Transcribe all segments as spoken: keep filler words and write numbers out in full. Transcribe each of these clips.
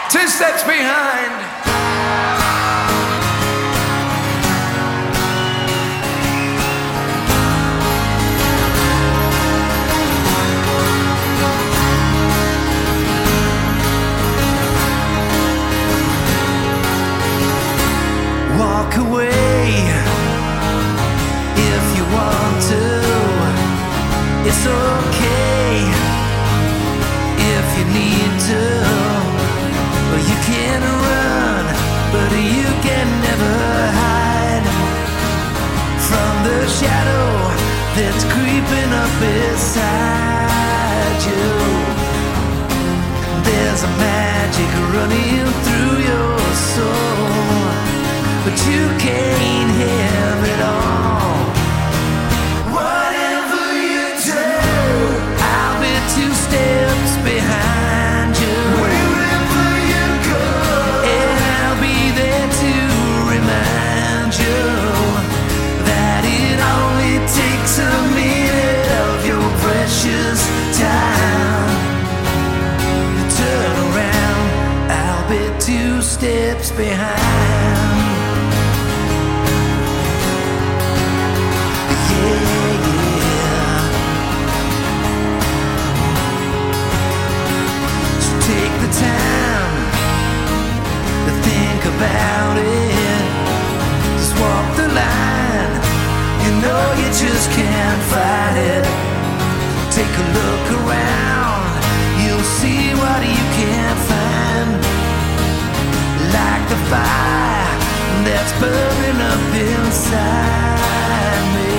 Two steps behind. Walk away if you want to. It's okay if you need to. Well, you can run, but you can never hide from the shadow that's creeping up beside you. There's a magic running through your soul, but you can't have it all. Whatever you do, I'll be two steps behind you. Wherever you go, and I'll be there to remind you that it only takes a minute of your precious time. Turn around, I'll be two steps behind. Take the time to think about it. Just walk the line. You know you just can't fight it. Take a look around. You'll see what you can't find. Like the fire that's burning up inside me.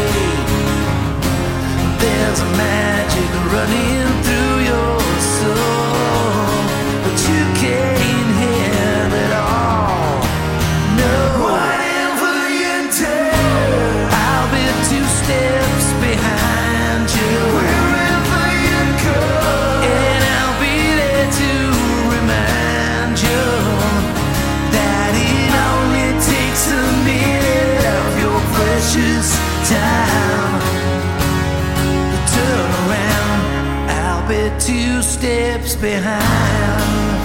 There's a magic running through your soul, but you can't have it all. No. Whatever you do, I'll be two steps behind you. Wherever you go, and I'll be there to remind you that it only takes a minute of your precious time. Turn around, I'll be two steps behind.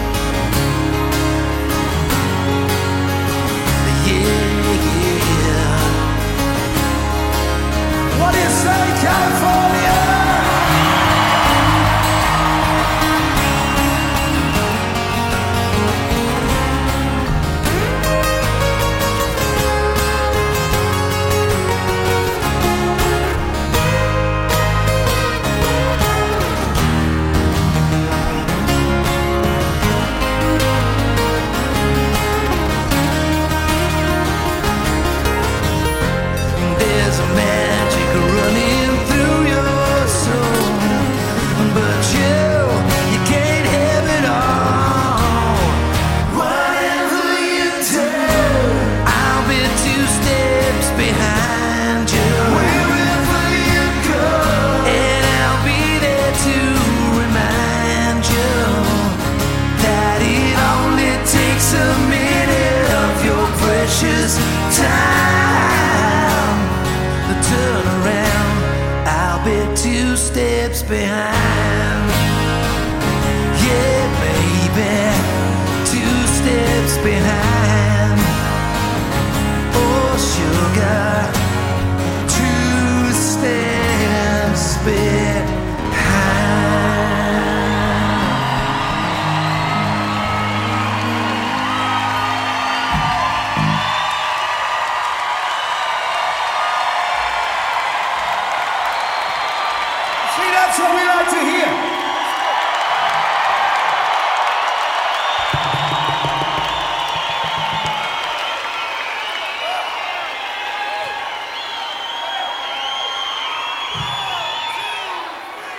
Yeah, yeah. What do you say, California? Time to turn around, I'll be two steps behind. Yeah, baby, two steps behind. Oh, sugar, two steps behind. That's what we like to hear.